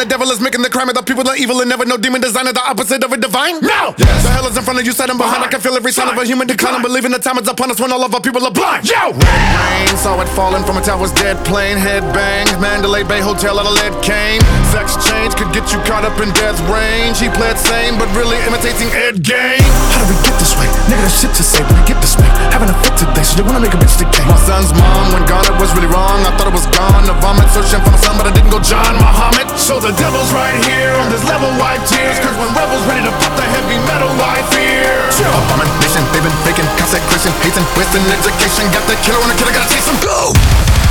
the devil is making the crime of the people are evil and never know demon design is the opposite of a divine. No! Yes. The hell is in front of you, set behind. I can feel every sign of a human decline. I'm believing the time is upon us when all of our people are blind. Yo! Red rain, saw it falling from a tower's dead plane. Head bang, Mandalay Bay Hotel out of lead cane. Sex change could get you caught up in death range. He played sane, but really imitating Ed Gein. How did we get this way? Nigga, that shit to say, but we get this way. Having a fit today, so they wanna make a bitch today. My son's mom, when gone, it was really wrong. I thought it was gone. The vomit, searching for my son, but I didn't go John Muhammad. So the devil's right here on this level, wipe tears. Cause when rebels ready to pop the heavy metal, I fear. Abomination, they've been faking consecration, hating, wasting education. Got the killer on the killer, gotta chase him. Go!